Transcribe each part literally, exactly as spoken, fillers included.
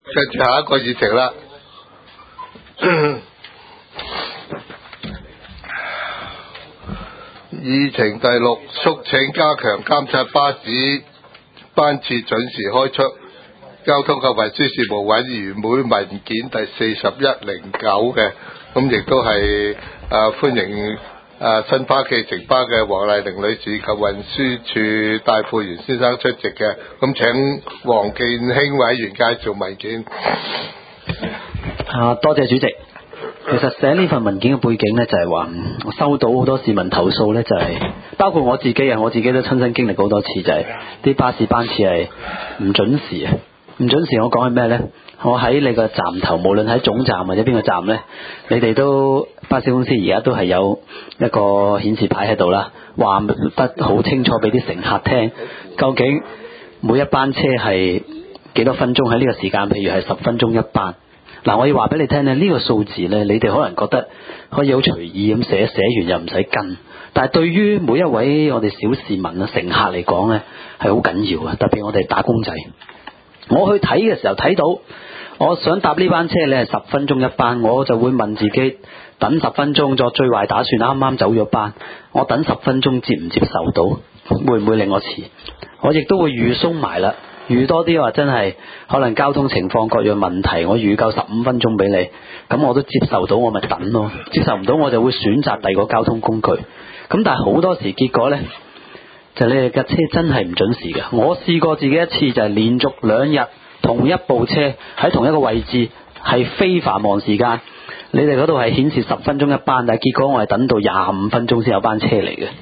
跟住下一個議程啦。議程第六，促請加強監察巴士班次準時開出。交通及運輸事務委員會文件第四十一零九嘅，咁亦都係誒歡迎誒新巴暨城巴嘅黃麗玲女士及運輸處戴富元先生出席嘅，咁請黃健興委員介紹文件。 啊，多謝主席。其實寫呢份文件嘅背景呢，就係話，我收到好多市民投訴呢，就係、是、包括我自己啊，我自己都親身經歷過好多次，就係、是、啲巴士班次係唔準時啊。唔準時我講係咩呢？我喺你個站頭，無論喺總站或者邊個站呢，你哋都巴士公司而家都係有一個顯示牌喺度啦，話得好清楚俾啲乘客聽，究竟每一班車係幾多分鐘喺呢個時間，譬如係十分鐘一班。嗱，我要話俾你聽呢，呢、呢個數字呢，你哋可能覺得可以好隨意咁寫，寫完又唔使跟，但係對於每一位我哋小市民啊、乘客嚟講呢，係好緊要啊，特別我哋打工仔。我去睇嘅時候睇到，我想搭呢班車你係十分鐘一班，我就會問自己等十分鐘，作最壞打算，啱啱走咗班，我等十分鐘接唔接受到，會唔會令我遲？我亦都會預鬆埋啦，預多啲話真係可能交通情況各樣問題，我預夠十五分鐘俾你，咁我都接受到，我咪等咯。接受唔到我就會選擇第二個交通工具。咁但係好多時結果呢，就你哋架車真係唔準時嘅。我試過自己一次就係連續兩日同一部車喺同一個位置係非繁忙時間，你哋嗰度係顯示十分鐘一班，但係結果我係等到廿五分鐘先有班車嚟嘅。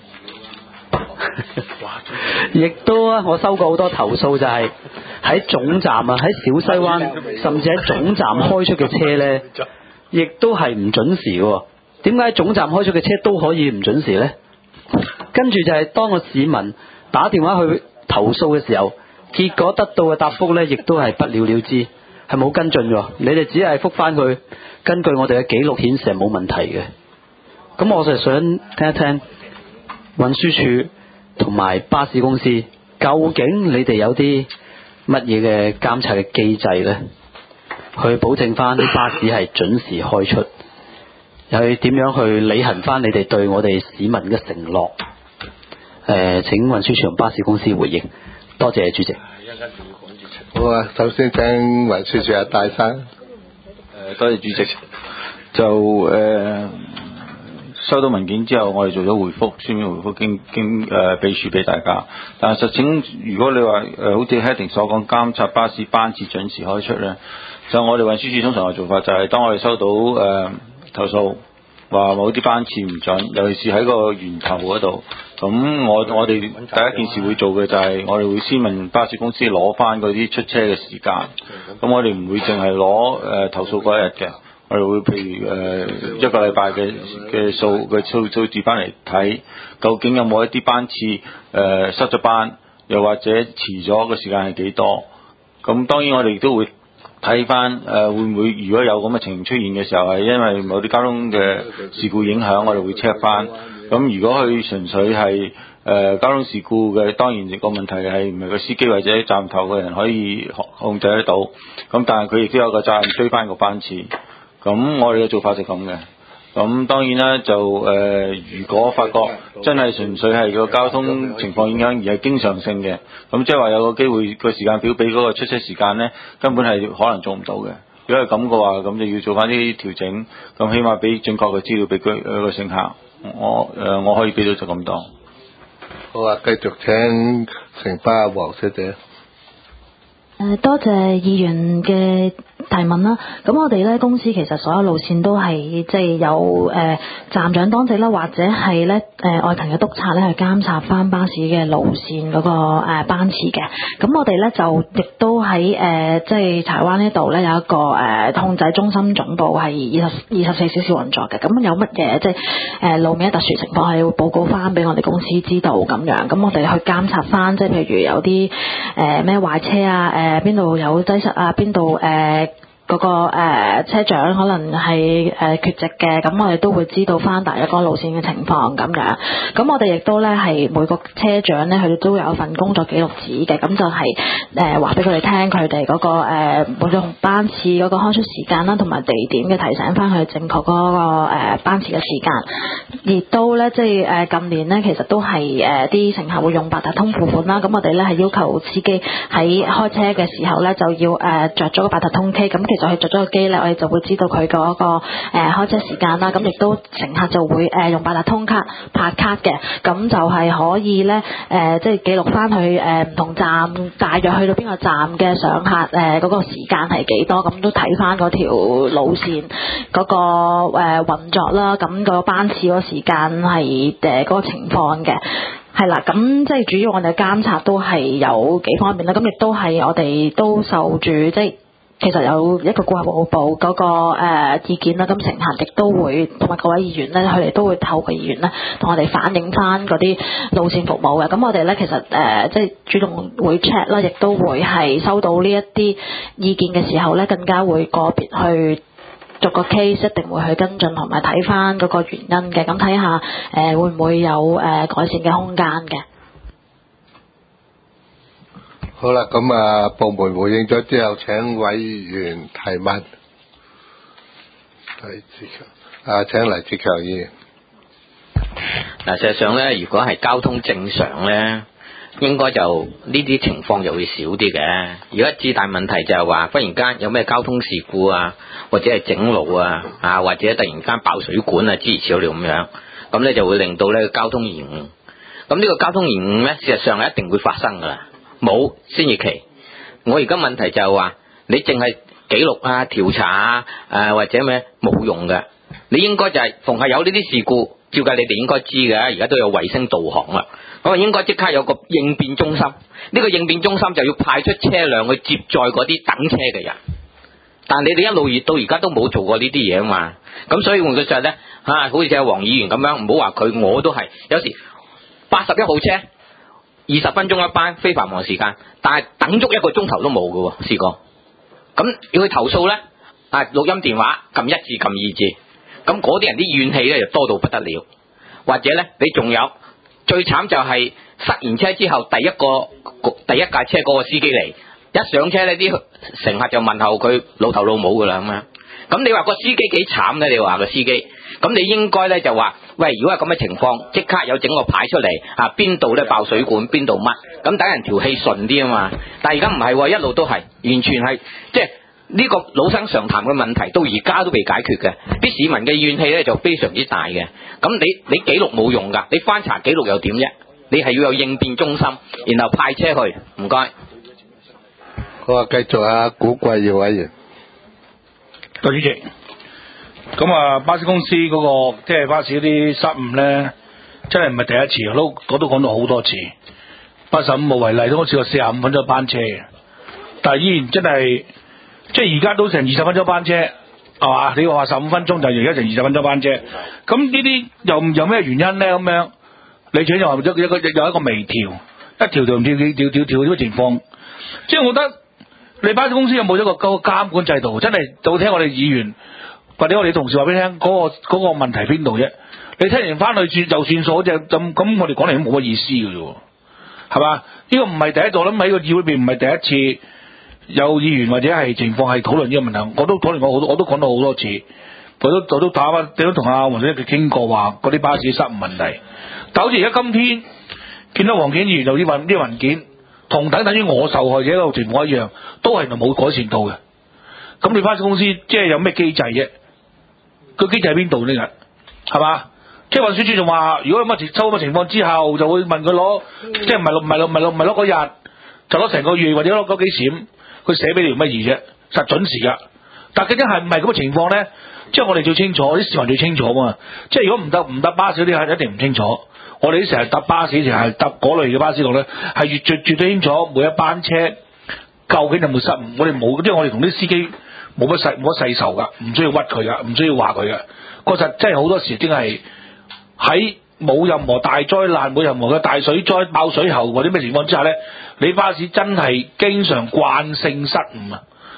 亦都啊，我收過好多投訴，就係喺總站啊，喺小西灣甚至喺總站開出嘅車呢，亦都係唔準時嘅。點解總站開出嘅車都可以唔準時呢？跟住就係當個市民打電話去投訴嘅時候，結果得到嘅答覆呢，亦都係不了了之，係冇跟進嘅。你哋只係覆翻佢，根據我哋嘅記錄顯示係冇問題嘅。咁我就想聽一聽運輸署同埋巴士公司，究竟你哋有啲乜嘢嘅監察嘅機制呢？去保證翻啲巴士係準時開出，又係點樣去履行翻你哋對我哋市民嘅承諾？誒、呃，請運輸署同巴士公司回應。多謝主席。 好啊，首先請運輸署阿戴生。 誒，多謝主席。就誒、呃、收到文件之後，我哋做咗回覆，書面回覆經經誒備註俾大家。但係實情，如果你話誒、呃、好似 heading 所講，監察巴士班次準時開出咧，就我哋運輸署通常嘅做法就係當我哋收到誒、呃、投訴，話某啲班次唔準，尤其是喺個源頭嗰度。咁我我哋第一件事會做嘅就係我哋會先問巴士公司攞翻嗰啲出車嘅時間。咁我哋唔會淨係攞誒投訴嗰一日嘅，我哋會譬如誒、呃、一個禮拜嘅嘅數嘅數數字翻嚟睇，究竟有冇一啲班次誒、呃、失咗班，又或者遲咗個時間係幾多？咁當然我哋都會睇翻誒會唔會如果有咁嘅情形出現嘅時候，係因為某啲交通嘅事故影響，我哋會 check 翻。咁如果佢純粹係誒、呃、交通事故嘅，當然個問題係唔係個司機或者站頭嘅人可以控制得到。咁但係佢亦都有個責任追翻個班次。咁我哋嘅做法就咁嘅。咁當然啦，就誒、呃、如果發覺真係純粹係個交通情況影響而係經常性嘅，咁即係話有個機會個時間表俾嗰個出車時間呢，根本係可能做唔到嘅。如果係咁嘅話，咁就要做翻啲調整，咁起碼俾準確嘅資料俾佢個乘客。我誒、呃、我可以俾到就咁多。 好啊，繼續請城巴黃小姐。 誒，多謝議員嘅提問啦。咁我哋咧公司其實所有路線都係即係有誒、呃、站長當值啦，或者係咧誒外勤嘅督察咧去監察翻巴士嘅路線嗰、那個誒、呃、班次嘅。咁我哋咧就亦都喺誒即係柴灣呢度咧有一個誒、呃、控制中心總部係二十二十四小時運作嘅。咁有乜嘢即係誒路面特殊情況係會報告翻俾我哋公司知道咁樣。咁我哋去監察翻，即係譬如有啲誒咩壞車啊，誒邊度有擠塞啊，邊度誒嗰、個誒、呃、車長可能係誒、呃、缺席嘅，咁我哋都會知道翻大約嗰個路線嘅情況咁樣。咁我哋亦都咧係每個車長咧，佢哋都有份工作記錄紙嘅，咁就係誒話俾佢哋聽佢哋嗰個誒、呃、每個班次嗰個開出時間啦，同埋地點嘅提醒翻佢正確嗰、嗰個、呃、班次嘅時間。亦都咧即係誒近年咧，其實都係誒啲乘客會用八達通付款啦。咁我哋咧係要求司機喺開車嘅時候咧就要誒著咗個八達通機，咁其實佢着咗個機咧，我哋就會知道佢嗰、嗰個誒、呃、開車時間啦。咁亦都乘客就會誒、呃、用八達通卡拍卡嘅，咁就係可以咧誒、呃、即係記錄翻去誒唔同站大約去到邊個站嘅上客誒嗰、呃嗰個時間係幾多，咁都睇翻嗰條路線嗰、嗰個誒、呃、運作啦。咁、嗰個班次嗰個時間係誒嗰個情況嘅。係啦，咁即係主要我哋監察都係有幾方面啦，咁亦都係我哋都受住即係其實有一個顧客服務部嗰、嗰個、呃、意見啦，咁乘客亦都會同埋各位議員咧，佢哋都會透過議員咧同我哋反映翻嗰啲路線服務嘅。咁我哋咧其實誒、呃、即係主動會 check 啦，亦都會係收到呢一啲意見嘅時候咧，更加會個別去逐個 case 一定會去跟進同埋睇翻嗰個原因嘅，咁睇下誒會唔會有誒、呃、改善嘅空間嘅。 好啦，咁啊部門回應咗之後，請委員提問。黎志強，啊請黎志強議員。 嗱，事實上咧，如果係交通正常咧，應該就呢啲情況就會少啲嘅。而家最大問題就係話，忽然間有咩交通事故啊，或者係整路啊，啊或者突然間爆水管啊，諸如此類咁樣，咁咧就會令到咧交通延誤。咁呢個交通延誤咧，事實上係一定會發生噶啦，冇先至奇。我而家問題就係話，你淨係記錄啊、調查啊，誒、啊、或者咩冇用嘅。你應該就係、是、逢係有呢啲事故，照計你哋應該知嘅。而家都有衛星導航啦，咁啊應該即刻有個應變中心。呢、這個應變中心就要派出車輛去接載嗰啲等車嘅人。但你哋一路到而家都冇做過呢啲嘢啊嘛。咁所以換句實咧，嚇、啊、好似隻黃議員咁樣，唔好話佢，我都係有時八十一號車二十分鐘一班，非繁忙時間，但係等足一個鐘頭都冇嘅喎，試過。咁要去投訴咧，啊錄音電話撳一字撳二字。咁嗰啲人啲怨氣咧就多到不得了，或者咧你仲有最慘就係塞完車之後，第一個第一架車嗰個司機嚟，一上車咧啲乘客就問候佢老頭老母噶啦咁樣。咁你話個司機幾慘咧？你話個司機，咁你應該咧就話，喂，如果係咁嘅情況，即刻有整個牌出嚟啊，邊度咧爆水管，邊度乜，咁等人條氣順啲啊嘛。但係而家唔係，一路都係完全係即係。呢個老生常談嘅問題到而家都未解決嘅，啲市民嘅怨氣咧就非常之大嘅。咁你你記錄冇用㗎，你翻查記錄又點啫？你係要有應變中心，然後派車去。唔該。 好啊，繼續啊，古貴耀委員。 代主席，咁啊，巴士公司嗰、嗰個即係巴士嗰啲失誤咧，真係唔係第一次，我都我都講到好多次。八十五號為例，都好似個四十五分鐘班車嘅，但係依然真係。即係而家都成二十分鐘班車，係嘛？你話十五分鐘就而家成二十分鐘班車，咁呢啲又有咩原因咧？咁樣你請就話一個有一個微調，一調調唔調調調調呢個情況。即係我覺得你巴士公司有冇一個嗰個監管制度？真係到聽我哋議員或者我哋同事話俾你聽，嗰、嗰個嗰、嗰個問題邊度啫？你聽完翻去算就算數就咁咁，我哋講嚟都冇乜意思嘅啫，係嘛？呢、呢個唔係第一度，諗喺個議會裏邊唔係第一次。有議員或者係情況係討論呢個問題，我都討論過好多，我都講到好多次，我都我都打翻，你都同阿黃小姐佢傾過話嗰啲巴士失誤問題。但好似而家今天見到黃健議員就呢份啲文件，同等等於我受害者嗰個情況一樣，都係冇改善到嘅。咁你巴士公司即係有咩機制啫？個機制喺邊度呢？係嘛？即係運輸署仲話，如果有乜收乜情況之後，就會問佢攞，即係唔係攞唔係攞唔係攞唔係攞嗰日，就攞成個月或者攞嗰幾閃。佢寫俾你做乜嘢啫？實準時噶，但究竟係唔係咁嘅情況咧？即係我哋最清楚，啲市民最清楚嘛。即係如果唔搭唔搭巴士嗰啲係一定唔清楚。我哋啲成日搭巴士，成日搭嗰類嘅巴士度咧，係絕絕絕對清楚每一班車究竟有冇失誤。我哋冇，即係我哋同啲司機冇乜細冇乜細仇噶，唔需要屈佢噶，唔需要話佢噶。確實真係好多時，真係喺冇任何大災難、冇任何嘅大水災、爆水喉或者咩情況之下咧。你巴士真係經常慣性失誤啊！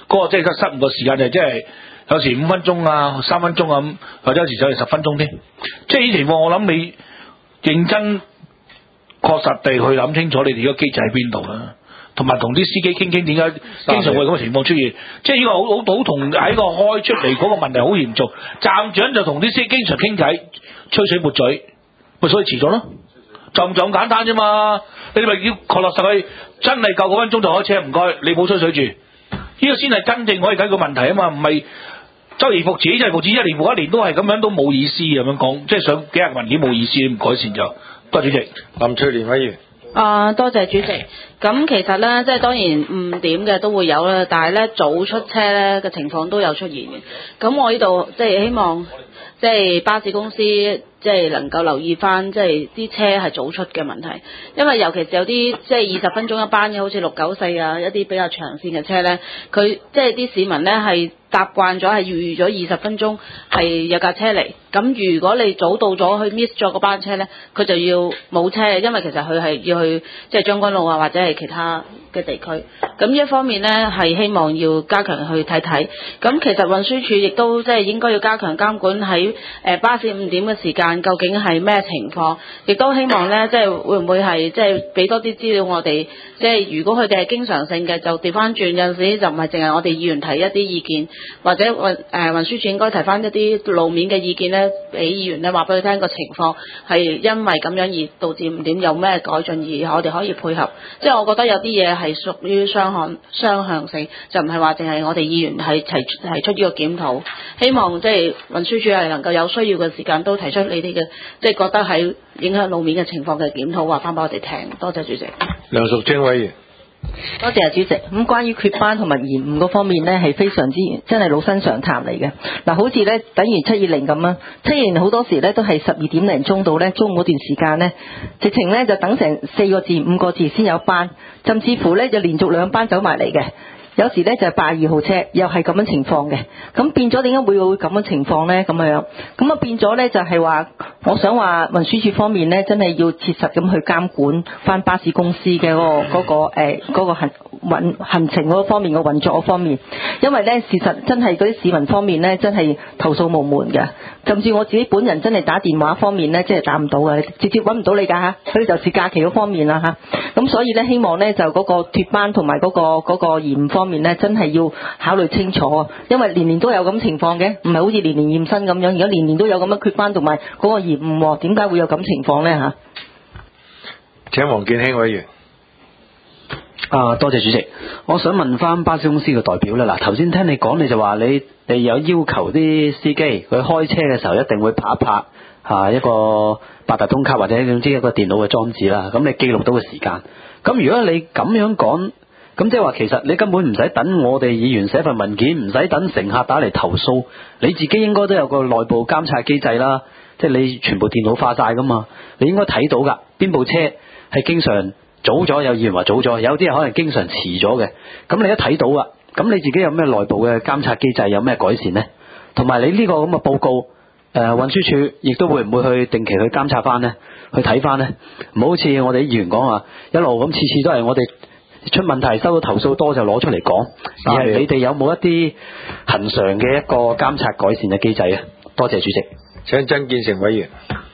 嗰、個即係個失誤個時間就即係有時五分鐘啊、三分鐘啊咁，或者有時就係十分鐘添。即係呢情況，我諗你認真確實地去諗清楚你哋個機制喺邊度啦，同埋同啲司機傾傾點解經常會咁嘅情況出現。即係呢個好好好同喺個開出嚟嗰個問題好嚴重。站長就同啲司機經常傾偈，吹水抹嘴，咪所以遲咗咯。就就咁簡單啫嘛。你咪要確落實佢真係夠嗰分鐘就開車，唔該你冇吹水住。呢個先係真正可以解決問題啊嘛，唔係周而復始，周而復始，一年復一年都係咁樣都冇意思咁樣講，即係上幾日文件冇意思，唔改善就。多謝主席。 林翠蓮委員。 啊，多謝主席。咁其實咧，即係當然誤點嘅都會有啦，但係咧早出車咧嘅情況都有出現嘅。咁我呢度即係希望，即係巴士公司即係能夠留意翻，即係啲車係早出嘅問題。因為尤其是有啲即係二十分鐘一班嘅，好似六九四啊，一啲比較長線嘅車咧，佢即係啲市民咧係習慣咗係預咗二十分鐘係有架車嚟。咁如果你早到咗去 miss 咗嗰班車咧，佢就要冇車，因為其實佢係要去即係將軍澳啊或者係其他嘅地區。咁呢一方面咧係希望要加強去睇睇。咁其實運輸署亦都即係應該要加強監管喺誒巴士誤點嘅時間究竟係咩情況，亦都希望咧即係會唔會係即係俾多啲資料我哋，即係如果佢哋係經常性嘅就調翻轉，有陣時就唔係淨係我哋議員提一啲意見，或者運誒運輸署應該提翻一啲路面嘅意見咧，俾議員咧話俾佢聽個情況係因為咁樣而導致誤點有咩改進，而我哋可以配合。即係我覺得有啲嘢係屬於雙向雙向性，就唔係話淨係我哋議員係提提出呢個檢討。希望即係運輸署係能夠有需要嘅時間都提出你哋嘅即係覺得係影響路面嘅情況嘅檢討，話翻俾我哋聽。多謝主席。 梁淑貞委員。 多謝主席。咁關於缺班同埋延誤嗰方面呢，係非常之真係老生常談嚟嘅。嗱，好似呢，等於七二零咁啦，七二零好多時呢都係十二點零鐘到呢，中午嗰段時間呢，直情呢就等成四個字五個字先有班，甚至乎呢就連續兩班走埋嚟嘅。有時咧就係八二號車，又係咁樣情況嘅。咁變咗點解會會咁樣情況咧？咁樣咁啊變咗咧就係話，我想話運輸署方面咧，真係要切實咁去監管翻巴士公司嘅嗰、嗰個嗰、嗰個誒嗰、呃嗰個行運行程嗰方面嘅運作嗰方面。因為咧事實真係嗰啲市民方面咧，真係投訴無門嘅。甚至我自己本人真係打電話方面咧，即係打唔到嘅，直接揾唔到你㗎嚇。所以就是假期嗰方面啦嚇。咁所以咧，希望咧就嗰個脫班同埋嗰個嗰、嗰個延誤方面咧，真係要考慮清楚啊！因為年年都有咁情況嘅，唔係好似年年驗身咁樣。而家年年都有咁樣脫班同埋嗰個延誤，點解會有咁情況咧嚇？ 請黃建興委員。 啊，多謝主席。我想問翻巴士公司嘅代表咧，嗱頭先聽你講，你就話你你有要求啲司機佢開車嘅時候一定會拍一拍啊一個八達通卡或者總之一個電腦嘅裝置啦，咁你記錄到嘅時間。咁如果你咁樣講，咁即係話其實你根本唔使等我哋議員寫份文件，唔使等乘客打嚟投訴，你自己應該都有個內部監察機制啦，即係你全部電腦化晒噶嘛，你應該睇到噶邊部車係經常早咗，有議員話早咗，有啲係可能經常遲咗嘅，咁你一睇到啊，咁你自己有咩內部嘅監察機制，有咩改善呢？同埋你呢個咁嘅報告，誒、呃、運輸署亦都會唔會去定期去監察翻呢？去睇翻呢？唔好似我哋啲議員講話，一路咁次次都係我哋出問題收到投訴多就攞出嚟講，而係你哋有冇一啲恆常嘅一個監察改善嘅機制啊？多謝主席。 請曾建成委員。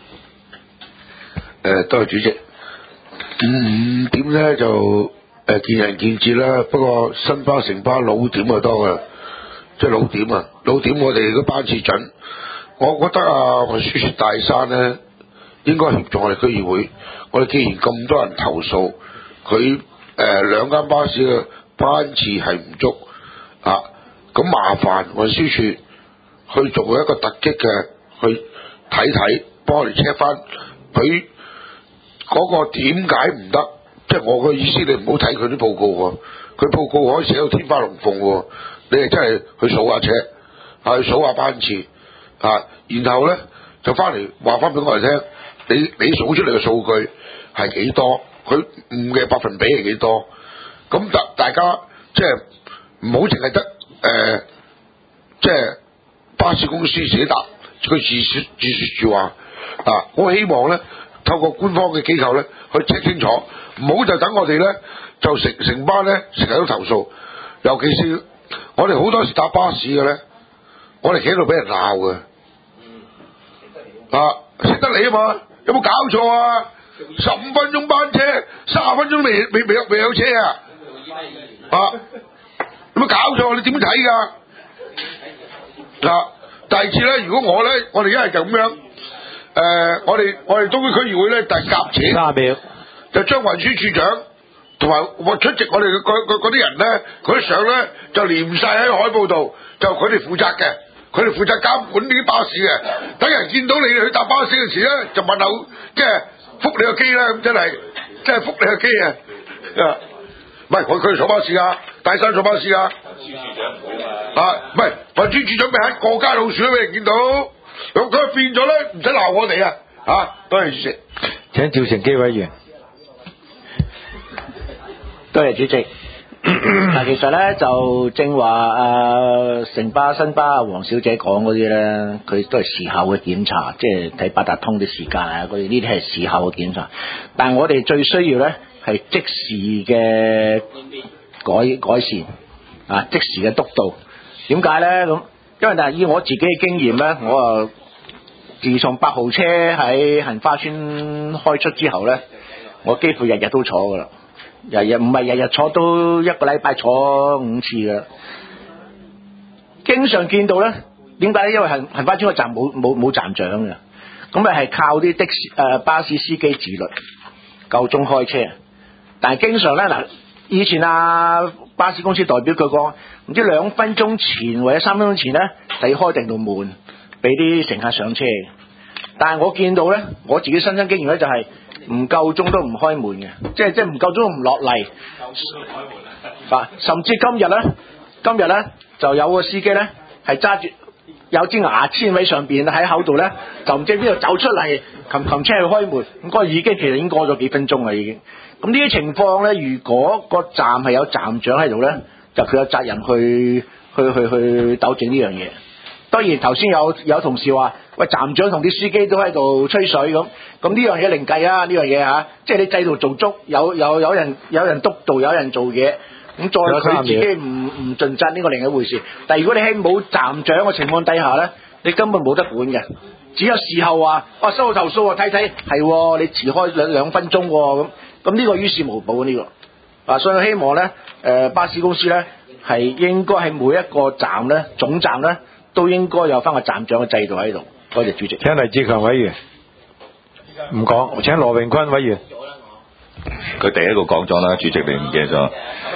誒，多謝主席。五點咧就誒、呃、見仁見智啦，不過新巴、城巴、老點就多噶，即係老點啊，老點我哋個班次準，我覺得啊，運輸署大山咧應該協助我哋區議會，我哋既然咁多人投訴，佢誒兩間巴士嘅班次係唔足啊，咁麻煩運輸署去做一個突擊嘅去睇睇，幫我哋 check 翻佢。嗰個點解唔得？即係我個意思，你唔好睇佢啲報告喎，佢報告可以寫到天花龍鳳喎，你係真係去數下車，係去數下班次啊，然後咧就翻嚟話翻俾我哋聽，你你數出嚟嘅數據係幾多？佢誤嘅百分比係幾多？咁大大家即係唔好淨係得誒，即係巴士公司自己答，佢自説自説住話啊，我希望咧。透過官方嘅機構咧去 check 清楚，唔好就等我哋咧就成成班咧成日都投訴，尤其是我哋好多時搭巴士嘅咧，我哋企喺度俾人鬧嘅。啊，識得你啊嘛？有冇搞錯啊？十五分鐘班車，三十分鐘都未未未有未有車啊！啊，有冇搞錯？你點睇㗎？嗱，第二次咧，如果我咧，我哋一係就咁樣，誒、呃，我哋我哋東區區議會咧就係夾錢， 三秒， 就將運輸處長同埋我出席我哋嗰嗰啲人咧，嗰啲相咧就連晒喺海報度，就佢哋負責嘅。佢哋負責監管呢啲巴士嘅，等人見到你哋去搭巴士嘅時咧，就問候，即係覆你個機啦，咁真係，真係覆你個機啊！唔係，佢佢哋坐巴士啊，大山坐巴士啊，運輸處長唔會啊，啊，唔係運輸處長咪喺過街老鼠都俾人見到，咁佢變咗咧，唔使鬧我哋啊！啊，多謝主席。 請趙成基委員。 多謝主席。嗱，其實咧就正話誒城巴新巴黃小姐講嗰啲咧，佢都係時效嘅檢查，即係睇八達通啲時間啊嗰啲，呢啲係時效嘅檢查。但係我哋最需要咧係即時嘅改改善啊，即時嘅督導。點解咧咁？因為但係以我自己嘅經驗咧，我啊自從八號車喺杏花村開出之後咧，我幾乎日日都坐㗎啦。日日唔係日日坐，都一個禮拜坐五次㗎，經常見到咧。點解咧？因為杏杏花村個站冇冇冇站長嘅，咁咪係靠啲的士誒、呃、巴士司機自律夠鐘開車。但係經常咧嗱，以前啊巴士公司代表佢講，唔知兩分鐘前或者三分鐘前咧，就要開定道門俾啲乘客上車。但係我見到咧，我自己親身經驗咧就係、是。唔夠鐘都唔開門嘅，即係即係唔夠鐘都唔落嚟。啊，甚至今日咧，今日咧就有個司機咧係揸住有支牙籤喺上邊喺口度咧，就唔知邊度走出嚟，擒擒車去開門。咁、那、嗰個已經其實已經過咗幾分鐘啦，已經。咁呢啲情況咧，如果個站係有站長喺度咧，就佢有責任去去去去糾正呢樣嘢。當然頭先有有同事話，喂，站長同啲司機都喺度吹水咁，咁呢樣嘢另計啊！呢樣嘢嚇，即係你制度做足，有有有人有人督導，有人做嘢，咁再佢自己唔唔盡責呢個另一回事。但係如果你喺冇站長嘅情況底下咧，你根本冇得管嘅，只有事後話，哇、啊、收到投訴啊，睇睇係你遲開兩兩分鐘咁，咁呢個於事無補呢、呢個。啊，所以我希望咧，誒、呃、巴士公司咧係應該喺每一個站咧總站咧。都應該有翻個站長嘅制度喺度。多謝主席。 請黎志強委員。唔講，請羅榮坤委員。 佢第一個講咗啦，主席你唔記得咗。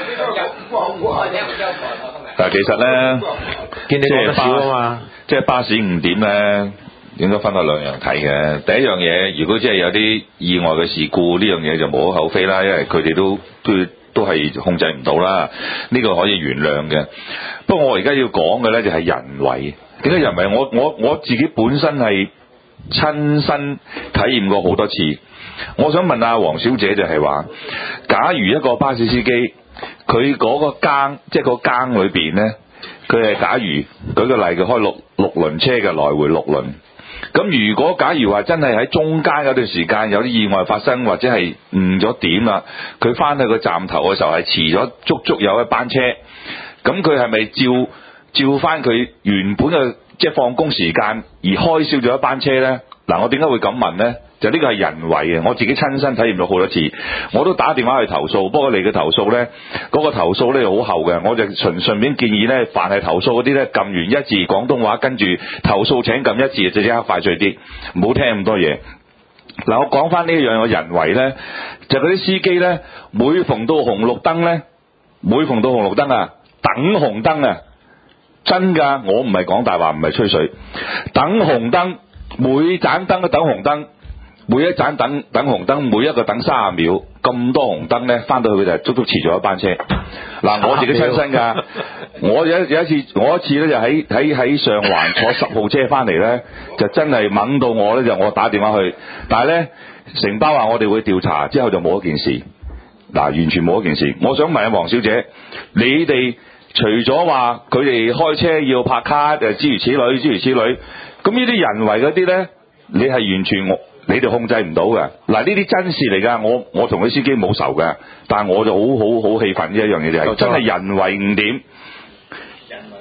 但係其實咧， 見你講得少啊嘛， 即係巴士誤點咧，應該分開兩樣睇嘅。第一樣嘢，如果即係有啲意外嘅事故，呢樣嘢就無可厚非啦，因為佢哋都都都係控制唔到啦，呢、這個可以原諒嘅。不過我而家要講嘅咧就係人為。點解人為？我我我自己本身係親身體驗過好多次。我想問下黃小姐就係話，假如一個巴士司機佢嗰個更即係個更裏邊咧，佢係假如舉個例，佢開六六輪車嘅來回六輪。咁如果假如話真係喺中間嗰段時間有啲意外發生，或者係誤咗點啦，佢翻去個站頭嘅時候係遲咗足足有一班車，咁佢係咪照照翻佢原本嘅即係放工時間而開少咗一班車呢？嗱，我點解會咁問呢？就呢個係人為嘅，我自己親身體驗咗好多次，我都打電話去投訴。不過你嘅投訴呢，嗰、嗰個投訴呢好厚嘅，我就順順便建議呢，凡係投訴嗰啲呢，撳完一字廣東話，跟住投訴請撳一字，就即刻快脆啲，唔好聽咁多嘢。嗱，我講翻呢樣嘅人為呢，就嗰啲司機呢，每逢到紅綠燈呢，每逢到紅綠燈啊，等紅燈啊，真㗎，我唔係講大話，唔係吹水，等紅燈，每盞燈都等紅燈。每一盞等等紅燈，每一個等三十秒，咁多紅燈呢，翻到去就足足遲咗一班車。嗱，我自己親身㗎，我有有一次，我一次呢就喺喺喺上環坐十號車翻嚟呢，就真係懵到我呢，就我打電話去，但係呢，城巴話我哋會調查，之後就冇一件事。嗱，完全冇一件事。我想問下黃小姐，你哋除咗話佢哋開車要拍卡，誒諸如此類，諸如此類，咁呢啲人為嗰啲呢，你係完全我。你哋控制唔到嘅。嗱，呢啲真事嚟㗎，我我同啲司機冇仇嘅，但係我就好好好氣憤呢一樣嘢就係、是、真係人為誤點。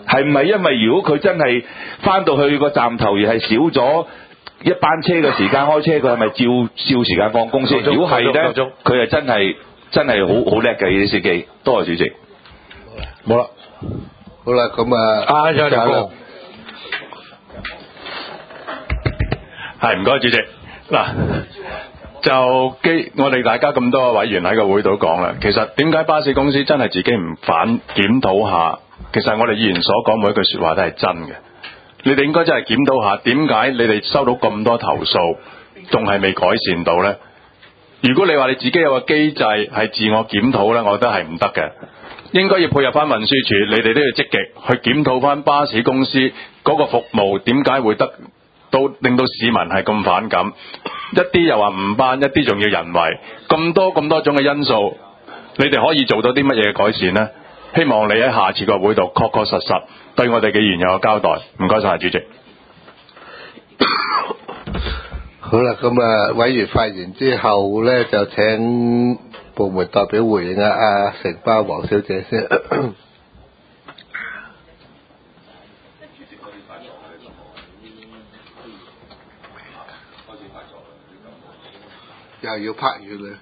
係唔係因為如果佢真係翻到去個站頭而係少咗一班車嘅時間開車，佢係咪照照時間放工先？如果係咧，佢係真係真係好好叻嘅呢啲司機。多謝主席。 冇啦，好啦，咁啊， 啊，有條啦。 係唔該主席。嗱，就基我哋大家咁多委員喺個會度講啦，其實點解巴士公司真係自己唔反檢討下？其實我哋議員所講每一句説話都係真嘅。你哋應該真係檢討下，點解你哋收到咁多投訴，仲係未改善到呢？如果你話你自己有個機制係自我檢討呢，我覺得係唔得嘅。應該要配合翻運輸署，你哋都要積極去檢討翻巴士公司嗰個服務點解會得到令到市民係咁反感，一啲又話誤班，一啲仲要人為，咁多咁多種嘅因素，你哋可以做到啲乜嘢改善呢？希望你喺下次個會度確確實實對我哋嘅議員有個交代。唔該晒主席。 好啦，咁啊，委員發言之後咧，就請部門代表回應啊，阿城巴黃小姐先。又要拍完啦。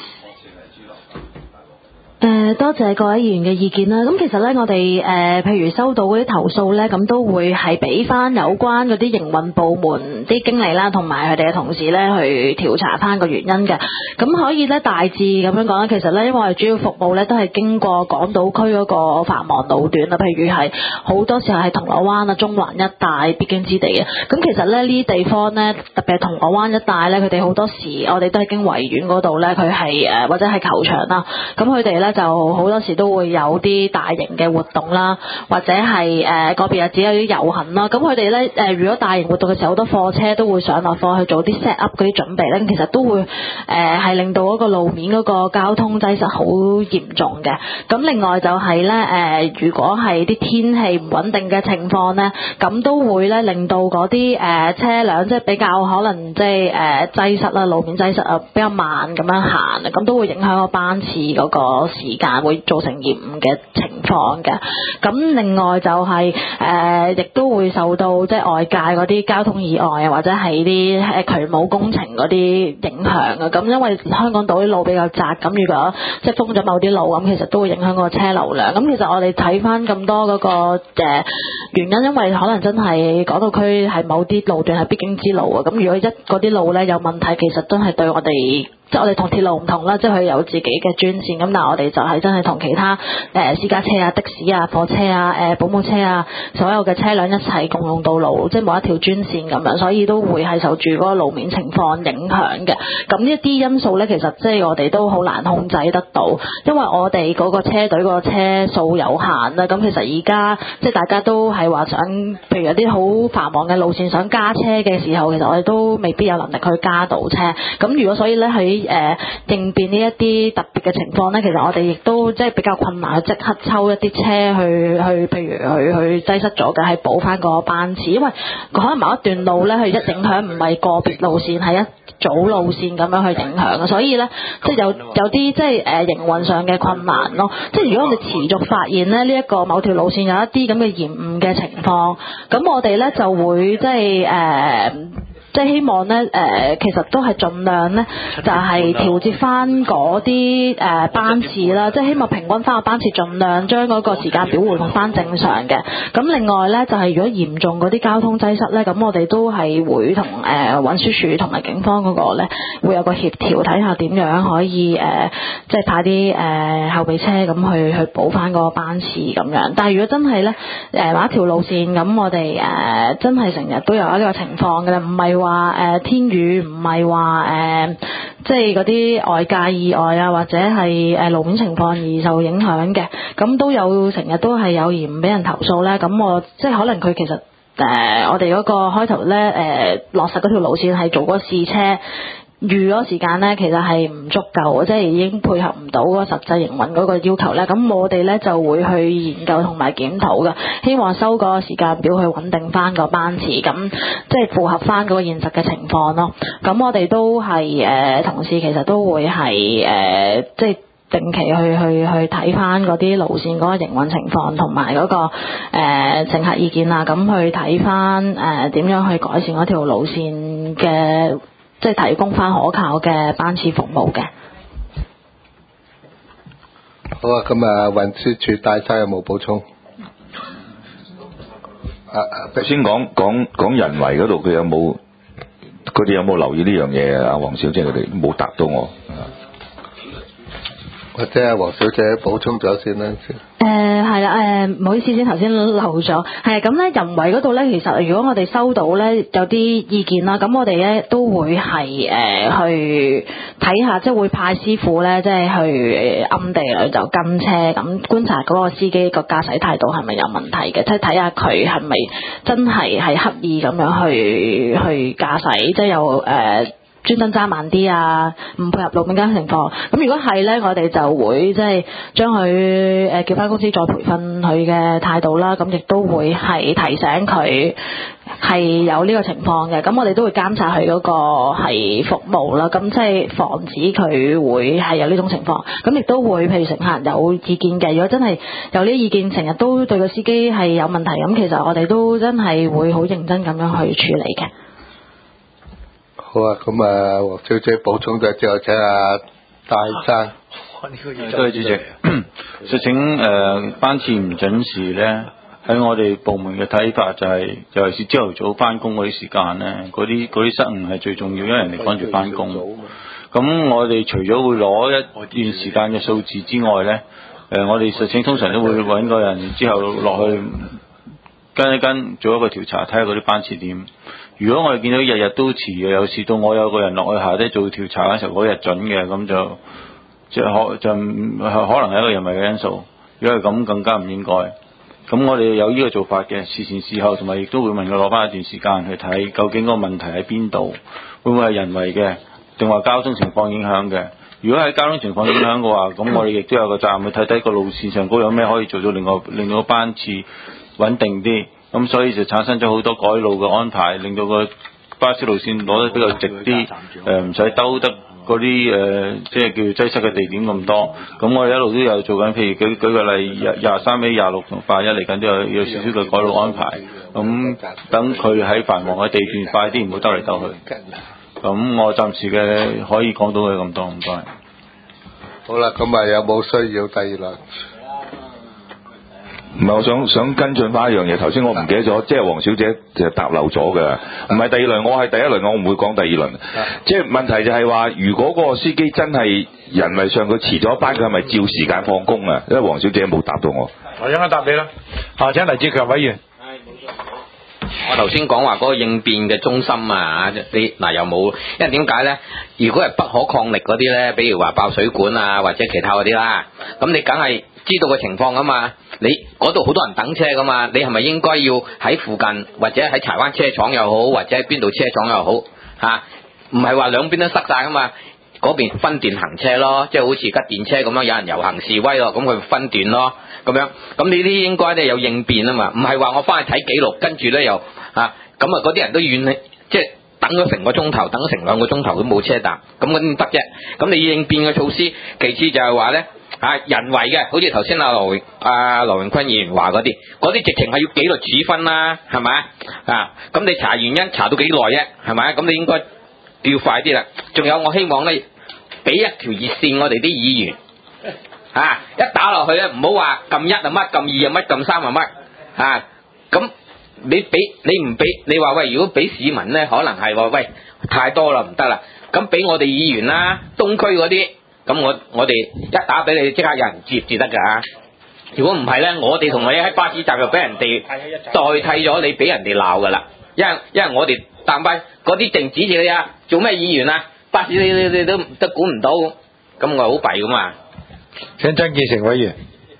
誒、呃，多謝各位議員嘅意見啦。咁其實咧，我哋誒、呃，譬如收到嗰啲投訴咧，咁都會係俾翻有關嗰啲營運部門啲經理啦，同埋佢哋嘅同事咧去調查翻個原因嘅。咁可以咧大致咁樣講啦，其實咧，因為我哋主要服務咧都係經過港島區嗰個繁忙路段啦，譬如係好多時候係銅鑼灣啊、中環一帶必經之地嘅。咁其實咧呢啲地方咧，特別係銅鑼灣一帶咧，佢哋好多時我哋都係經維園嗰度咧，佢係誒或者係球場啦，咁佢哋咧就好多時都會有啲大型嘅活動啦，或者係誒個別日子有啲遊行啦。咁佢哋咧誒，如果大型活動嘅時候，好多貨車都會上落貨去做啲 set up 嗰啲準備咧，其實都會誒係、呃、令到嗰個路面嗰個交通擠塞好嚴重嘅。咁另外就係咧誒，如果係啲天氣唔穩定嘅情況咧，咁都會咧令到嗰啲誒車輛即係比較可能即係誒擠塞啦，路面擠塞啊比較慢咁樣行，咁都會影響個班次嗰個時間，會造成延誤嘅情況嘅。咁另外就係、是、誒、呃，亦都會受到即係外界嗰啲交通意外啊，或者係啲誒渠務工程嗰啲影響啊。咁因為香港島啲路比較窄，咁如果即係封咗某啲路，咁其實都會影響個車流量。咁其實我哋睇翻咁多嗰、那個、呃、原因，因為可能真係港島區係某啲路段係必經之路啊。咁如果一嗰啲路咧有問題，其實真係對我哋。即係我哋同鐵路唔同啦，即係佢有自己嘅專線，咁但係我哋就係真係同其他誒、呃、私家車啊、的士啊、貨車啊、誒、呃、保姆車啊，所有嘅車輛一齊共用道路，即係冇一條專線咁樣，所以都會係受住嗰個路面情況影響嘅。咁呢一啲因素咧，其實即係我哋都好難控制得到，因為我哋嗰個車隊個車數有限啦。咁其實而家即係大家都係話想，譬如有啲好繁忙嘅路線想加車嘅時候，其實我哋都未必有能力去加到車。咁如果所以咧喺誒、呃、應變呢一啲特別嘅情況咧，其實我哋亦都即係比較困難去即刻抽一啲車去去，譬如去去擠塞咗嘅，係補翻個班次，因為可能某一段路咧，佢一影響唔係個別路線，係一組路線咁樣去影響嘅，所以咧即係有有啲即係誒、呃、營運上嘅困難咯。即係如果我哋持續發現咧呢一、這個某條路線有一啲咁嘅延誤嘅情況，咁我哋咧就會即係誒。呃即係希望咧，誒、呃，其實都係盡量咧，就係、是、調節翻嗰啲誒班次啦。即係希望平均翻個班次，盡量將嗰個時間表回復翻正常嘅。咁另外咧，就係、是、如果嚴重嗰啲交通擠塞咧，咁我哋都係會同誒、呃、運輸署同埋警方嗰個咧，會有個協調，睇下點樣可以誒、呃，即係派啲誒、呃、後備車咁去去補翻嗰個班次咁樣。但係如果真係咧，誒某一條路線咁，我哋誒、呃、真係成日都有一個情況嘅啦，唔係話誒、呃、天雨，唔係話誒即係嗰啲外界意外啊，或者係誒路面情況而受影響嘅，咁都有成日都係有延誤俾人投訴咧。咁我即係可能佢其實誒、呃、我哋嗰個開頭咧誒落實嗰條路線係做過試車。預嗰時間咧，其實係唔足夠，即係已經配合唔到嗰個實際營運嗰個要求咧。咁我哋咧就會去研究同埋檢討嘅，希望收個時間表去穩定翻個班次，咁即係符合翻嗰個現實嘅情況咯。咁我哋都係誒、呃、同事其實都會係誒、呃、即係。 定期去去去睇翻嗰啲路線嗰個營運情況，同埋嗰個誒、呃、乘客意見啊，咁去睇翻誒點樣去改善嗰條路線嘅，即係提供翻可靠嘅班次服務嘅。 好啊，咁啊，運輸署大生有冇補充？ 啊，頭先講講講人為嗰度，佢有冇佢哋有冇留意呢樣嘢啊？阿黃小姐佢哋冇答到我。 或者阿黃小姐補充咗先啦。 誒係啦，誒唔好意思先，頭先漏咗。係咁咧，人為嗰度咧，其實如果我哋收到咧有啲意見啦，咁我哋咧都會係誒、呃、去睇下，即係會派師傅咧，即係去暗地裏就跟車咁觀察嗰個司機個駕駛態度係咪有問題嘅，即係睇下佢係咪真係係刻意咁樣去去駕駛，即係有誒。呃專登揸慢啲啊，唔配合路面交通情況。咁如果係咧，我哋就會即係將佢誒叫翻公司再培訓佢嘅態度啦。咁亦都會係提醒佢係有呢個情況嘅。咁我哋都會監察佢嗰個係服務啦。咁即係防止佢會係有呢種情況。咁亦都會譬如乘客有意見嘅，如果真係有呢啲意見，成日都對個司機係有問題，咁其實我哋都真係會好認真咁樣去處理嘅。 好啊，咁啊，黃小姐補充咗之後，請阿戴生。 多謝主席。實情誒班次唔準時咧，喺我哋部門嘅睇法就係、是，尤其是朝頭早翻工嗰啲時間咧，嗰啲嗰啲失誤係最重要，因為人哋趕住翻工。咁我哋除咗會攞一段時間嘅數字之外咧，誒我哋實情通常都會揾個人之後落去跟一跟，做一個調查，睇下嗰啲班次點。如果我哋見到日日都遲嘅，有時到我有個人落去下低做調查嘅時候，嗰日準嘅，咁就即係可就可能係一個人為嘅因素。如果係咁，更加唔應該。咁我哋有呢個做法嘅，事前事後，同埋亦都會問佢攞翻一段時間去睇，究竟嗰個問題喺邊度，會唔會係人為嘅，定話交通情況影響嘅？如果係交通情況影響嘅話，咁我哋亦都有個責任去睇睇個路線上高有咩可以做到令個令到個班次穩定啲。咁所以就產生咗好多改路嘅安排，令到個巴士路線攞得比較直啲，誒唔使兜得嗰啲誒，即係叫擠塞嘅地點咁多。咁我哋一路都有做緊，譬如舉舉個例，廿廿三 A、廿六同八一嚟緊都有有少少嘅改路安排。咁等佢喺繁忙嘅地段快啲，唔好兜嚟兜去。咁我暫時嘅可以講到佢咁多，唔該。 好啦，咁啊有冇需要第二輪？ 唔係，我想想跟進翻一樣嘢。頭先我唔記得咗，即係黃小姐就答漏咗嘅。唔係第二輪，我係第一輪，我唔會講第二輪。即係問題就係話，如果嗰個司機真係人為上佢遲咗班，佢係咪照時間放工啊？因為黃小姐冇答到我。 我一陣間答你啦。啊，請黎志強委員。 我頭先講話嗰個應變嘅中心啊，你嗱又冇，因為點解咧？如果係不可抗力嗰啲咧，比如話爆水管啊，或者其他嗰啲啦，咁你梗係知道個情況噶嘛？你嗰度好多人等車噶嘛？你係咪應該要喺附近或者喺柴灣車廠又好，或者喺邊度車廠又好嚇？唔係話兩邊都塞晒噶嘛？嗰邊分段行車咯，即係好似吉電車咁樣，有人遊行示威咯，咁佢分段咯，咁樣。咁你啲應該咧有應變啊嘛，唔係話我翻去睇記錄，跟住咧又嚇咁啊嗰啲人都怨你，即係等咗成個鐘頭，等咗成兩個鐘頭都冇車搭，咁嗰點得啫？咁你應變嘅措施，其次就係話咧嚇人為嘅，好似頭先阿羅阿羅榮坤議員話嗰啲，嗰啲直情係要紀律處分啦，係咪啊？咁你查原因查到幾耐啫？係咪？咁你應該要快啲啦。仲有我希望咧。俾一條熱線我哋啲議員啊，一打落去咧，唔好話撳一啊乜，撳二啊乜，撳三啊乜啊，咁你俾你唔俾你話喂，如果俾市民咧，可能係話喂太多啦，唔得啦，咁俾我哋議員啦，東區嗰啲，咁我我哋一打俾你，即刻有人接至得噶。如果唔係咧，我哋同你喺巴士站又俾人哋代替咗你，俾人哋鬧噶啦，因為因為我哋但係嗰啲淨指住你啊，做咩議員啊？巴士你你你都都管唔到，咁我好弊噶嘛。 請曾建成委員。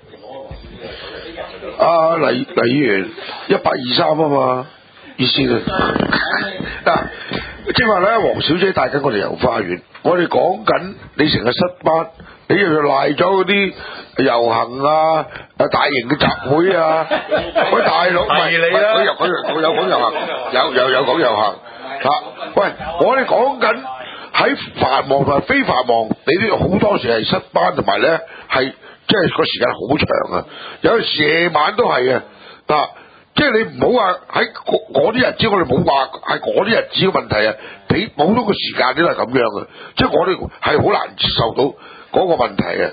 啊黎黎議員一八二三啊嘛，意思啊嗱，即係話咧，黃小姐帶緊我哋遊花園，我哋講緊你成日失班，你又賴咗嗰啲遊行啊、大型嘅集會啊，喂大佬，係你啦，佢有佢有講遊行，有有有講遊行嚇，喂我哋講緊。 喺繁忙同埋非繁忙，你都好多時係失班，同埋咧係即係個時間好長啊，有時夜晚都係嘅嗱。即係你唔好話喺嗰啲日子，我哋冇話係嗰啲日子嘅問題啊！你冇咗個時間，都係咁樣嘅，即係我哋係好難接受到嗰個問題嘅。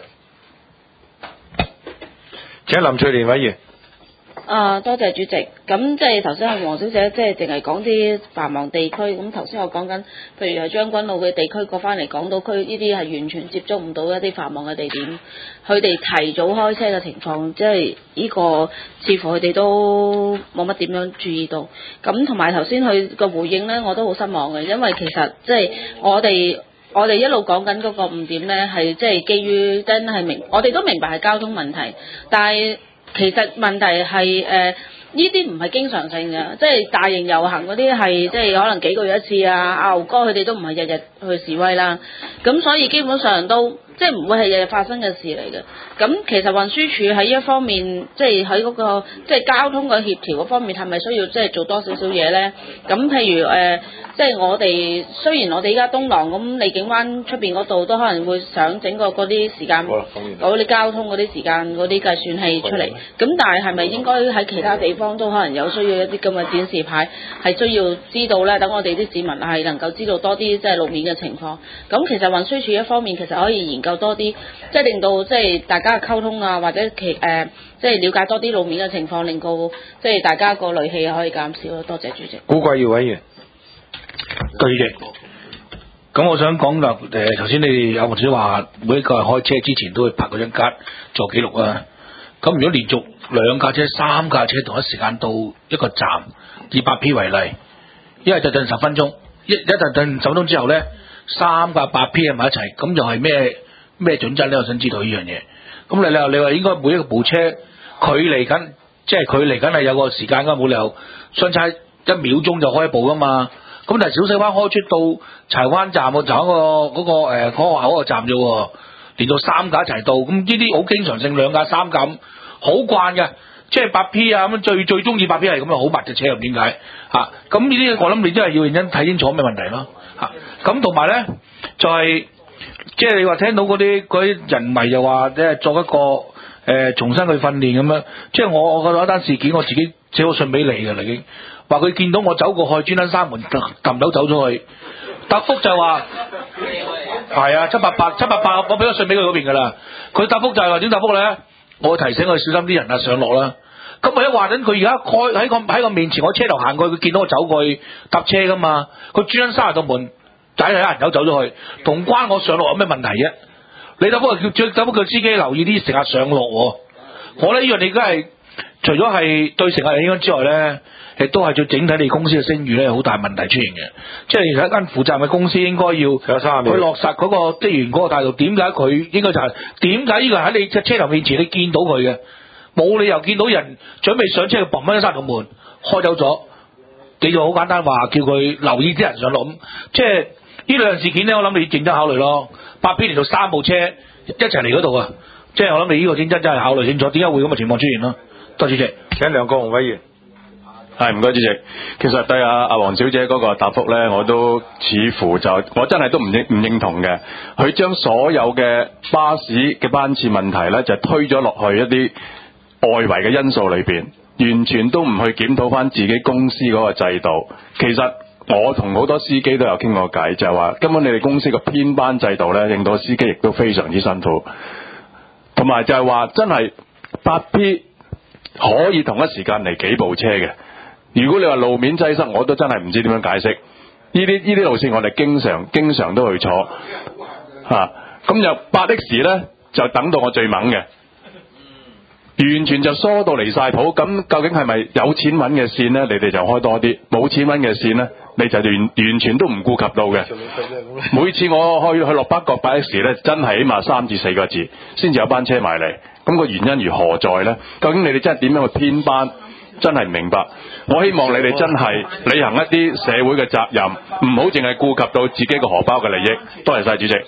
請林翠蓮委員。 啊，多謝主席。咁即係頭先阿黃小姐即係淨係講啲繁忙地區，咁頭先我講緊，譬如係將軍澳嘅地區過翻嚟港島區，呢啲係完全接觸唔到一啲繁忙嘅地點，佢哋提早開車嘅情況，即係呢個似乎佢哋都冇乜點樣注意到。咁同埋頭先佢個回應呢，我都好失望嘅，因為其實即係我哋。我哋一路講緊嗰個誤點呢，係即係基於真係明，我哋都明白係交通問題，但係其實問題係誒呢啲唔係經常性嘅，即係大型遊行嗰啲係即係可能幾個月一次啊，阿牛哥佢哋都唔係日日去示威啦，咁所以基本上都即係唔會係日日發生嘅事嚟嘅。咁其實運輸署喺呢一方面，即係喺嗰個即係交通嘅協調嗰方面，係咪需要即係做多少少嘢呢？咁譬如誒。呃即係我哋雖然我哋依家東廊咁荔景灣出邊嗰度都可能會想整個嗰啲時間嗰啲交通嗰啲時間嗰啲計算器出嚟，咁但係係咪應該喺其他地方都可能有需要一啲咁嘅展示牌，係需要知道呢？等我哋啲市民係能夠知道多啲即係路面嘅情況。咁其實運輸署一方面其實可以研究多啲，即係令到即係大家嘅溝通啊，或者其誒、呃、即係了解多啲路面嘅情況，令到即係大家個戾氣可以減少咯。多謝主席。 古貴耀委員。對主席，咁我想講啦，誒頭先你哋有冇少話每一個人開車之前都會拍嗰張卡做記錄啊？咁如果連續兩架車、三架車同一時間到一個站，以八 P 為例，一係就等十分鐘，一一陣等十分鐘之後咧，三架八 P 喺埋一齊，咁又係咩咩準則咧？我想知道呢樣嘢。咁你你話你話應該每一個部車距離緊，即係距離緊係有個時間㗎，冇理由相差一秒鐘就開一部㗎嘛？咁但係小西灣開出到柴灣站個站嗰個嗰個誒嗰個口個站啫喎，連到三架一齊到，咁呢啲好經常性兩架三架好慣嘅，即係八 P 啊咁最最中意八 P 係咁樣好密嘅車，又點解嚇？咁呢啲我諗你真係要認真睇清楚咩問題咯嚇。咁同埋咧就係即係你話聽到嗰啲嗰啲人迷又話即係作一個誒、呃、重新去訓練咁樣，即係我我覺得一單事件我自己寫咗信俾你㗎啦已經。話佢見到我走過去，專登閂門撳樓走咗去。答覆就話係啊，七八八七八八，我俾咗信俾佢嗰邊噶啦。佢答覆就係話點答覆咧？我提醒佢小心啲人啊上落啦。咁咪一話緊佢而家開喺個喺個面前，我車頭行過去，佢見到我走過去搭車噶嘛。佢專登閂埋道門，仔係人走走咗去，同關我上落有咩問題啫？你答覆叫答覆叫司機留意啲乘客上落。我咧呢樣你梗係除咗係對乘客影響之外咧。亦都係對整體你公司嘅聲譽咧，有好大問題出現嘅。即係其實一間負責任嘅公司應該要去落實嗰個職員嗰個態度。點解佢應該就係點解呢個喺你隻車頭面前你見到佢嘅，冇理由見到人準備上車，佢砰一聲閂道門開走咗。你就好簡單話叫佢留意啲人上落咁。即係呢兩樣事件咧，我諗你認真考慮咯。八 P 連到三部車一齊嚟嗰度啊！即係我諗你呢個認真真係考慮清楚，點解會咁嘅情況出現咯？多謝主席，請梁國雄委員。 係唔該主席，其實對阿阿黃小姐嗰個答覆呢，我都似乎就我真係都唔認唔認同嘅。佢將所有嘅巴士嘅班次問題呢，就推咗落去一啲外圍嘅因素裏邊，完全都唔去檢討翻自己公司嗰個制度。其實我同好多司機都有傾過偈，就係話根本你哋公司個編班制度呢，令到司機亦都非常之辛苦，同埋就係話真係八 P 可以同一時間嚟幾部車嘅。如果你話路面擠塞，我都真係唔知點樣解釋。呢啲呢啲路線我哋經常經常都去坐嚇，咁就八 X 呢，就等到我最猛嘅，完全就疏到離晒譜。咁究竟係咪有錢揾嘅線呢？你哋就開多啲，冇錢揾嘅線呢，你就完完全都唔顧及到嘅。每次我去去落北角八 X 呢，真係起碼三至四個字先至有班車埋嚟。咁個原因如何在呢？究竟你哋真係點樣去編班？真係唔明白。我希望你哋真係履行一啲社會嘅責任，唔好淨係顧及到自己個荷包嘅利益。多謝晒主席。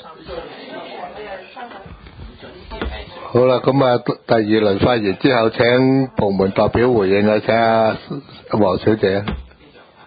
好啦，咁啊，第二輪發言之後，請部門代表回應啊，請阿黃小姐。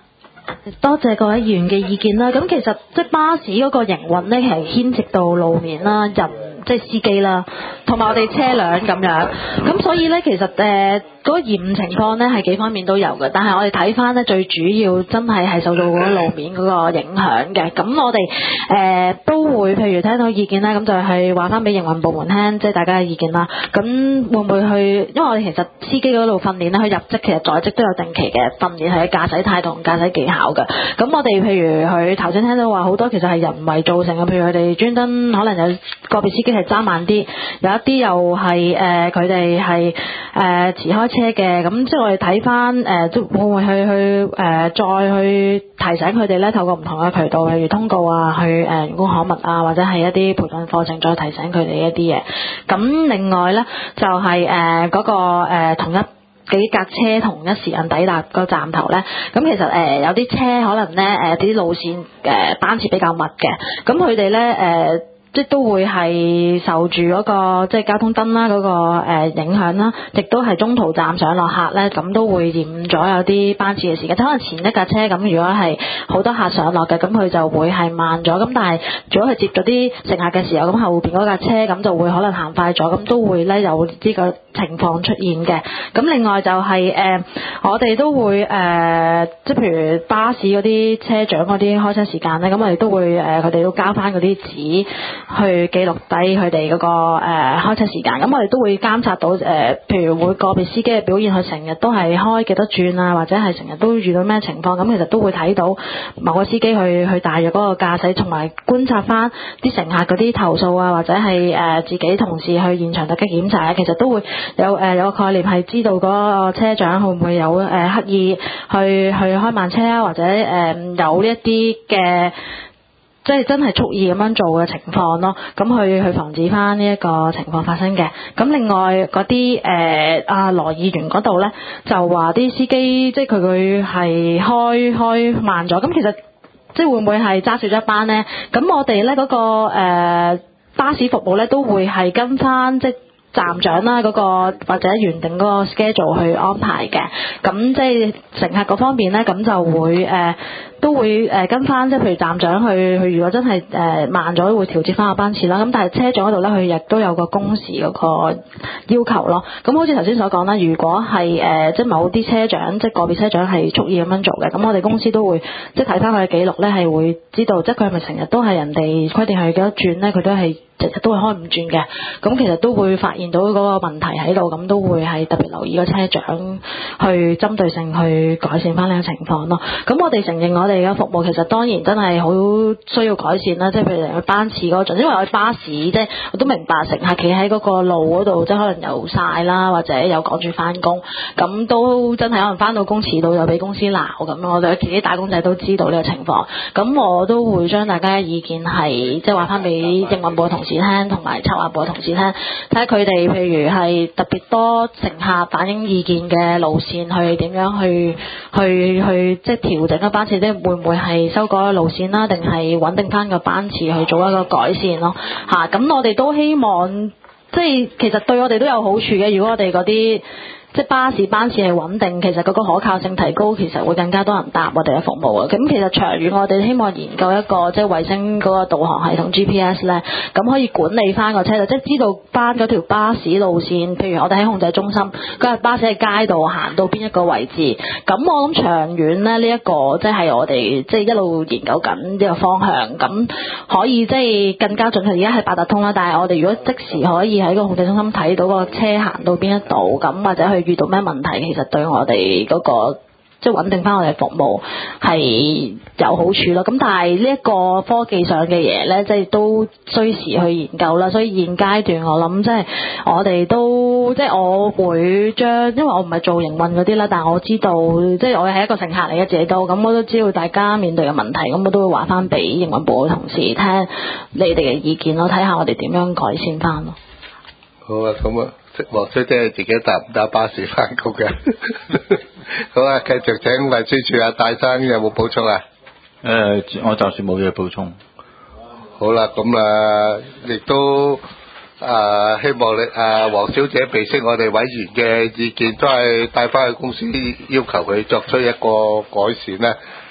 多謝各位議員嘅意見啦。咁其實即係巴士嗰個營運咧，其實牽涉到路面啦、人即係司機啦，同埋我哋車輛咁樣。咁所以咧，其實誒嗰、呃嗰個延誤情況咧係幾方面都有嘅。但係我哋睇翻咧，最主要真係係受到嗰個路面嗰個影響嘅。咁我哋誒、呃、都會譬如聽到意見啦，咁就係話翻俾營運部門聽，即係大家嘅意見啦。咁會唔會去？因為我哋其實司機嗰度訓練咧，佢入職其實在職都有定期嘅訓練，係駕駛態度同駕駛技巧嘅。咁我哋譬如佢頭先聽到話好多其實係人為造成嘅，譬如佢哋專登可能有個別司機係揸慢啲，有一啲又係誒佢哋係誒遲開車嘅。咁即係我哋睇翻誒，即會唔會去去誒、呃、再去提醒佢哋咧？透過唔同嘅渠道，譬如通告啊，去誒員工刊物啊，或者係一啲培訓課程，再提醒佢哋一啲嘢。咁另外咧就係誒嗰個、呃、同一幾架車同一時間抵達個站頭咧，咁其實誒、呃、有啲車可能咧誒啲路線誒、呃、班次比較密嘅，咁佢哋咧誒。呃即都會係受住嗰、那個即係交通燈啦嗰個誒影響啦，亦都係中途站上落客咧，咁都會延誤咗有啲班次嘅時間。可能前一架車咁，如果係好多客上落嘅，咁佢就會係慢咗。咁但係如果佢接咗啲乘客嘅時候，咁後邊嗰架車咁就會可能行快咗，咁都會咧有呢個情況出現嘅。咁另外就係、是、誒、呃，我哋都會誒、呃，即係譬如巴士嗰啲車長嗰啲開車時間咧，咁我哋都會誒，佢哋都交翻嗰啲紙。去記錄低佢哋嗰個誒、呃、開車時間，咁我哋都會監察到誒、呃，譬如會個別司機嘅表現，佢成日都係開幾多轉啊，或者係成日都遇到咩情況，咁其實都會睇到某個司機去去大約嗰個駕駛，同埋觀察翻啲乘客嗰啲投訴啊，或者係誒、呃、自己同事去現場突擊檢查，其實都會有誒、呃、有個概念係知道嗰個車長會唔會有誒、呃、刻意去去開慢車啊，或者誒、呃、有呢一啲嘅。即係真係蓄意咁樣做嘅情況咯，咁去去防止翻呢一個情況發生嘅。咁另外嗰啲誒阿羅議員嗰度咧，就話啲司機即係佢佢係開開慢咗，咁其實即係會唔會係揸少咗一班咧？咁我哋咧嗰個、呃、巴士服務咧都會係跟翻即係站長啦嗰個或者原定嗰個 schedule 去安排嘅。咁即係乘客嗰方面咧，咁就會誒。呃都會誒跟翻，即係譬如站長去去，如果真係誒慢咗，會調節翻個班次啦。咁但係車長嗰度咧，佢亦都有個工時嗰個要求咯。咁好似頭先所講啦，如果係誒即係某啲車長，即係個別車長係蓄意咁樣做嘅，咁我哋公司都會即係睇翻佢嘅記錄咧，係會知道，即係佢係咪成日都係人哋規定係幾多轉咧，佢都係成日都會開五轉嘅。咁其實都會發現到嗰個問題喺度，咁都會係特別留意個車長去針對性去改善翻呢個情況咯。咁我哋承認我。我哋嘅服務其實當然真係好需要改善啦，即係譬如佢班次嗰陣，因為我哋巴士即係我都明白乘客企喺嗰個路嗰度，即係可能又曬啦，或者又趕住翻工，咁都真係可能翻到工遲到又俾公司鬧咁。我哋自己打工仔都知道呢個情況，咁我都會將大家嘅意見係即係話翻俾營運部嘅同事聽，同埋策劃部嘅同事聽，睇下佢哋譬如係特別多乘客反映意見嘅路線，去點樣去去去即係調整個班次，即係會唔會係修改路線啦，定係穩定翻個班次去做一個改善咯？嚇、啊，咁我哋都希望，即係其實對我哋都有好處嘅。如果我哋嗰啲即係巴士班次係穩定，其實嗰個可靠性提高，其實會更加多人搭我哋嘅服務啊！咁其實長遠我哋希望研究一個即係衛星嗰個導航系統 G P S 咧，咁可以管理翻個車道，即係知道翻嗰條巴士路線。譬如我哋喺控制中心嗰日巴士喺街度行到邊一個位置，咁我諗長遠咧呢一、這個即係我哋即係一路研究緊呢個方向，咁可以即係更加準確。而家係八達通啦，但係我哋如果即時可以喺個控制中心睇到個車行到邊一度，咁或者去遇到咩問題，其實對我哋嗰個即係穩定翻我哋服務係有好處咯。咁但係呢一個科技上嘅嘢咧，即係都需時去研究啦。所以現階段我諗即係我哋都即係我會將，因為我唔係做營運嗰啲啦，但係我知道即係我係一個乘客嚟嘅自己都，咁我都知道大家面對嘅問題，咁我都會話翻俾營運部嘅同事聽你哋嘅意見咯，睇下我哋點樣改善翻咯。 好啊，咁啊。或者即係自己搭唔搭巴士翻工嘅。好啊，繼續請運輸署阿戴生有冇補充啊？ 誒、呃，我暫時冇嘢補充。 好啦，咁啊，亦都啊，希望你啊黃小姐備悉我哋委員嘅意見，都係帶翻去公司要求佢作出一個改善咧。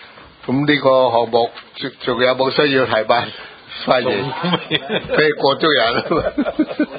咁呢個項目仲仲有冇需要提問？發言，俾過足人。